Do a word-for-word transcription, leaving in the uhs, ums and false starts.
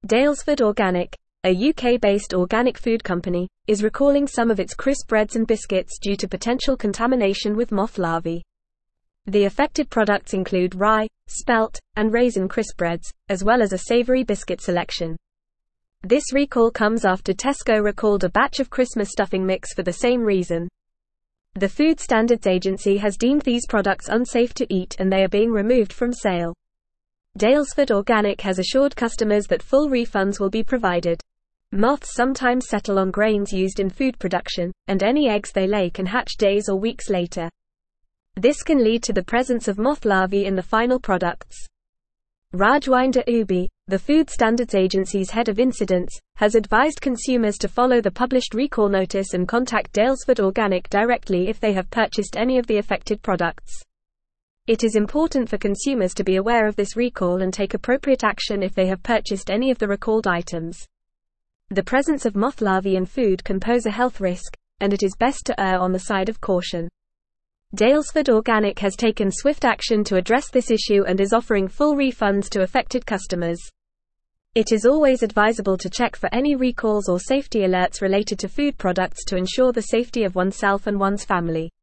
Daylesford Organic, a U K-based organic food company, is recalling some of its crisp breads and biscuits due to potential contamination with moth larvae. The affected products include rye, spelt, and raisin crisp breads, as well as a savoury biscuit selection. This recall comes after Tesco recalled a batch of Christmas stuffing mix for the same reason. The Food Standards Agency has deemed these products unsafe to eat and they are being removed from sale. Daylesford Organic has assured customers that full refunds will be provided. Moths sometimes settle on grains used in food production, and any eggs they lay can hatch days or weeks later. This can lead to the presence of moth larvae in the final products. Rajwinder Ubi, the Food Standards Agency's head of incidents, has advised consumers to follow the published recall notice and contact Daylesford Organic directly if they have purchased any of the affected products. It is important for consumers to be aware of this recall and take appropriate action if they have purchased any of the recalled items. The presence of moth larvae in food can pose a health risk, and it is best to err on the side of caution. Daylesford Organic has taken swift action to address this issue and is offering full refunds to affected customers. It is always advisable to check for any recalls or safety alerts related to food products to ensure the safety of oneself and one's family.